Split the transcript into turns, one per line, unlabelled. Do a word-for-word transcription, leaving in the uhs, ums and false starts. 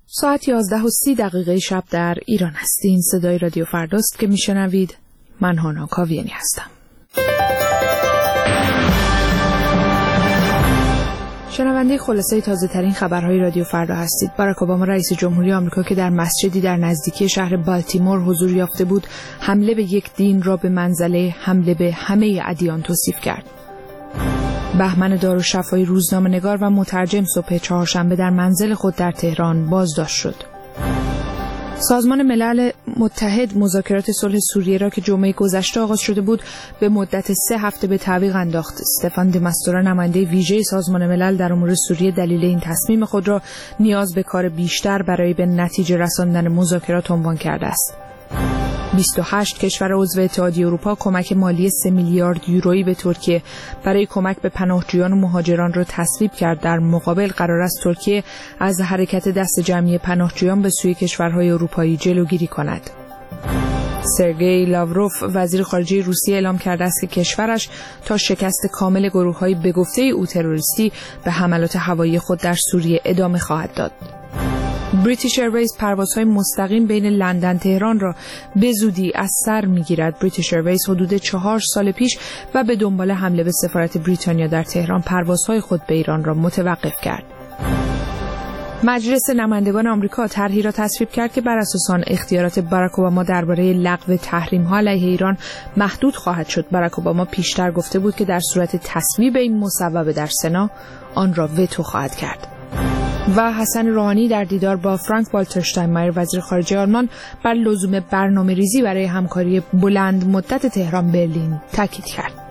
ساعت یازده و سی دقیقه شب در ایران است. این صدای رادیو فرداست که میشنوید. من هانا کاویانی هستم. شنونده خلاصه تازه ترین خبرهای رادیو فردا هستید. باراک اوباما رئیس جمهوری آمریکا که در مسجدی در نزدیکی شهر بالتیمور حضور یافته بود، حمله به یک دین را به منزله حمله به همه ادیان توصیف کرد. بهمن دارالشفایی روزنامه‌نگار و مترجم صبح چهارشنبه در منزل خود در تهران بازداشت شد. سازمان ملل متحد مذاکرات صلح سوریه را که جمعه گذشته آغاز شده بود به مدت سه هفته به تعویق انداخت. استفان دی ماستورا نماینده ویژه سازمان ملل در امور سوریه دلیل این تصمیم خود را نیاز به کار بیشتر برای به نتیجه رساندن مذاکرات عنوان کرده است. بیست و هشت کشور عضو اتحادیه اروپا کمک مالی سه میلیارد یورویی به ترکیه برای کمک به پناهجویان و مهاجران را تصویب کرد. در مقابل قرار است ترکیه از حرکت دست جمعی پناهجویان به سوی کشورهای اروپایی جلوگیری کند. سرگئی لاوروف وزیر خارجه روسیه اعلام کرده است که کشورش تا شکست کامل گروه‌های به گفته او تروریستی به حملات هوایی خود در سوریه ادامه خواهد داد. بریتیش ایرویز پروازهای مستقیم بین لندن تهران را به زودی از سر می‌گیرد. بریتیش ایرویز حدود چهار سال پیش و به دنبال حمله به سفارت بریتانیا در تهران پروازهای خود به ایران را متوقف کرد. مجلس نمایندگان آمریکا طرحی را تصویب کرد که بر اساس آن اختیارات باراک اوباما درباره لغو تحریم‌ها علیه ایران محدود خواهد شد. باراک اوباما پیشتر گفته بود که در صورت تصویب این مصوبه در سنا آن را وتو خواهد کرد. و حسن روحانی در دیدار با فرانک والتر شتاینمایر وزیر خارجه آلمان بر لزوم برنامه‌ریزی برای همکاری بلند مدت تهران برلین تاکید کرد.